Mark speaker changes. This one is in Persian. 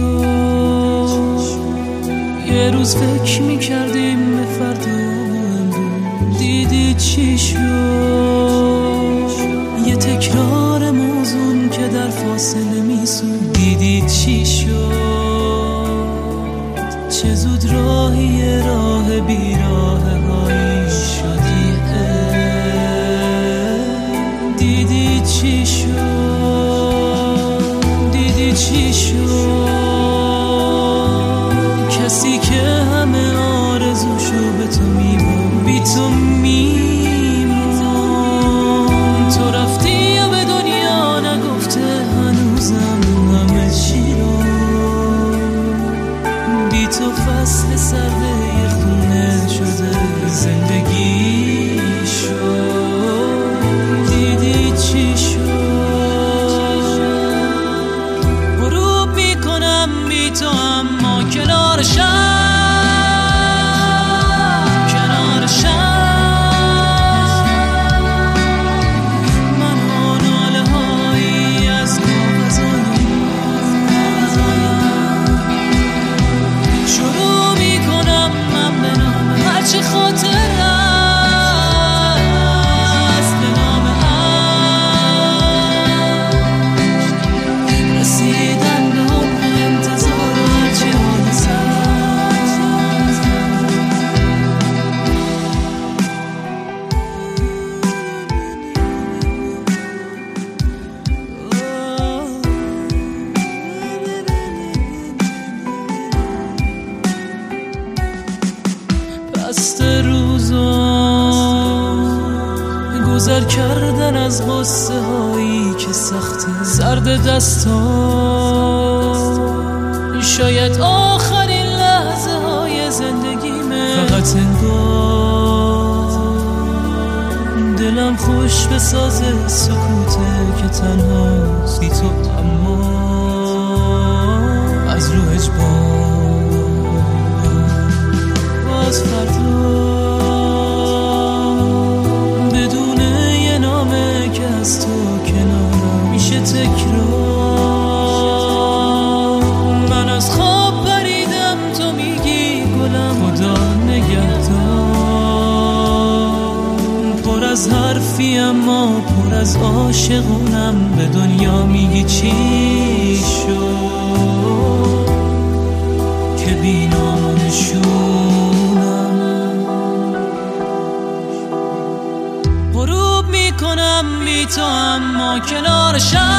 Speaker 1: شد؟ یه روز فکر میکردیم به فردا امروز دیدی چی شد؟ یه تکرار موزون که در فاصله میسون دیدی چی شد؟ چه زود راهی راه بیراه هایی شدی دیدی چی شد؟ دیدی چی شد؟ کسی که همه آرزوشو به تو میبود بی تو میمون. تو رفتی یا به دنیا نگفته هنوزم همه چی رو. بی تو فصل سرده خونه شده زندگی شد. دیدی چی شد؟ غروب میکنم بی تو اما کنار شم من و ناله هایی از کاغذایم شروع میکنم من به نام هرچی خاطر است به نام عشق رسیدن به حب انتظار هرچی حادث است. پست روزا گذر کردن از غصه هایی که سخته سرد دستا شاید آخرین لحظه های زندگیمه. فقط انگار دلم خوش بسازه سکوته که تنهاست بی تو اما از رو اجبار باز فردا بدون یه نامه که از تو کنارم میشه تکرار. من از خواب پریدم تو میگی گلم خدا نگهدار. پر از حرفی اما پر از عاشقونم به دنیا میگی چی شد که بی نام و نشونم. غروب میکنم بی تو اما کنار شم